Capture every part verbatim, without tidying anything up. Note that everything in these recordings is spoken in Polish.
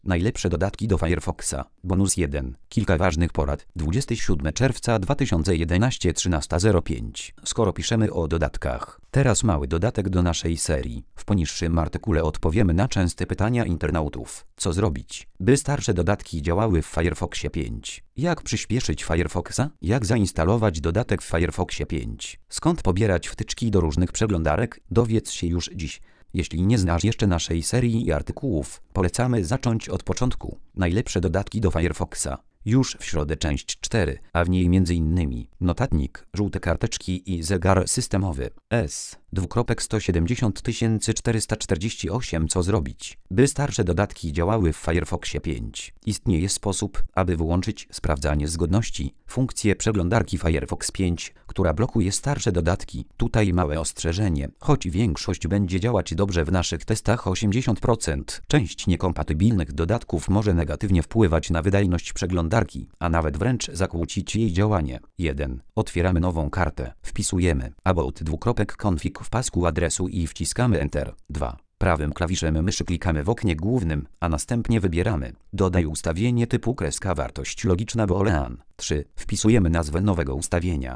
Najlepsze dodatki do Firefoxa. Bonus jeden. Kilka ważnych porad. dwudziestego siódmego czerwca dwa tysiące jedenastego, trzynasta zero pięć. Skoro piszemy o dodatkach, teraz mały dodatek do naszej serii. W poniższym artykule odpowiemy na częste pytania internautów. Co zrobić, by starsze dodatki działały w Firefoxie pięć? Jak przyspieszyć Firefoxa? Jak zainstalować dodatek w Firefoxie pięć? Skąd pobierać wtyczki do różnych przeglądarek? Dowiedz się już dziś. Jeśli nie znasz jeszcze naszej serii i artykułów, polecamy zacząć od początku. Najlepsze dodatki do Firefoxa. Już w środę część cztery, a w niej między innymi notatnik, żółte karteczki i zegar systemowy. S. dwukropek sto siedemdziesiąt tysięcy czterysta czterdzieści osiem. Co zrobić, by starsze dodatki działały w Firefoxie pięć? Istnieje sposób, aby wyłączyć sprawdzanie zgodności, funkcję przeglądarki Firefox pięć, która blokuje starsze dodatki. Tutaj małe ostrzeżenie, choć większość będzie działać dobrze w naszych testach osiemdziesiąt procent, część niekompatybilnych dodatków może negatywnie wpływać na wydajność przeglądarki, a nawet wręcz zakłócić jej działanie. jeden. Otwieramy nową kartę, wpisujemy about dwukropek config w pasku adresu i wciskamy Enter. dwa. Prawym klawiszem myszy klikamy w oknie głównym, a następnie wybieramy Dodaj ustawienie typu kreska wartość logiczna boolean. trzy. Wpisujemy nazwę nowego ustawienia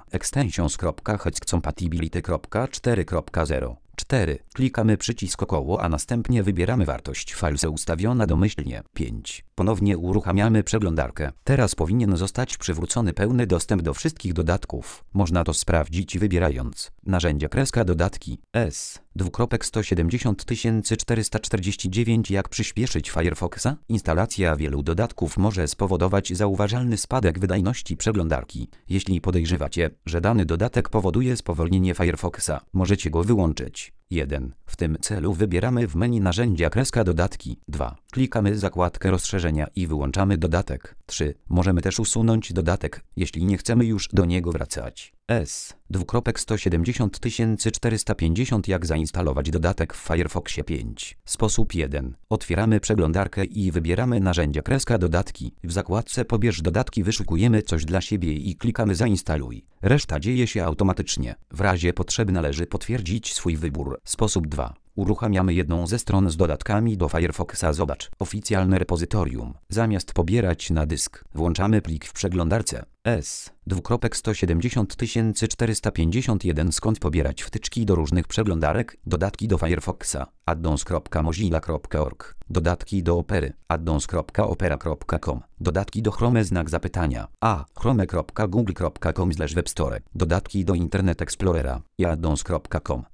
extensions.hexcompatibility.cztery kropka zero. cztery. Klikamy przycisk około, a następnie wybieramy wartość false ustawiona domyślnie. pięć. Ponownie uruchamiamy przeglądarkę. Teraz powinien zostać przywrócony pełny dostęp do wszystkich dodatków. Można to sprawdzić wybierając narzędzia kreska dodatki S. dwukropek sto siedemdziesiąt tysięcy czterysta czterdzieści dziewięć. Jak przyspieszyć Firefoxa? Instalacja wielu dodatków może spowodować zauważalny spadek wydajności przeglądarki. Jeśli podejrzewacie, że dany dodatek powoduje spowolnienie Firefoxa, możecie go wyłączyć. jeden. W tym celu wybieramy w menu narzędzia kreska dodatki. dwa. Klikamy zakładkę rozszerzenia i wyłączamy dodatek. trzy. Możemy też usunąć dodatek, jeśli nie chcemy już do niego wracać. S. dwukropek sto siedemdziesiąt tysięcy czterysta pięćdziesiąt. Jak zainstalować dodatek w Firefoxie pięć? Sposób jeden. Otwieramy przeglądarkę i wybieramy narzędzia kreska dodatki. W zakładce pobierz dodatki wyszukujemy coś dla siebie i klikamy zainstaluj. Reszta dzieje się automatycznie. W razie potrzeby należy potwierdzić swój wybór. Sposób dwa. Uruchamiamy jedną ze stron z dodatkami do Firefoxa. Zobacz oficjalne repozytorium. Zamiast pobierać na dysk, włączamy plik w przeglądarce. S. dwukropek sto siedemdziesiąt tysięcy czterysta pięćdziesiąt jeden. Skąd pobierać wtyczki do różnych przeglądarek? Dodatki do Firefoxa. addons kropka mozilla kropka org. Dodatki do Opery. addons kropka opera kropka com. Dodatki do Chrome znak zapytania. A. chrome kropka google kropka com slash webstore. Dodatki do Internet Explorera. i addons kropka com.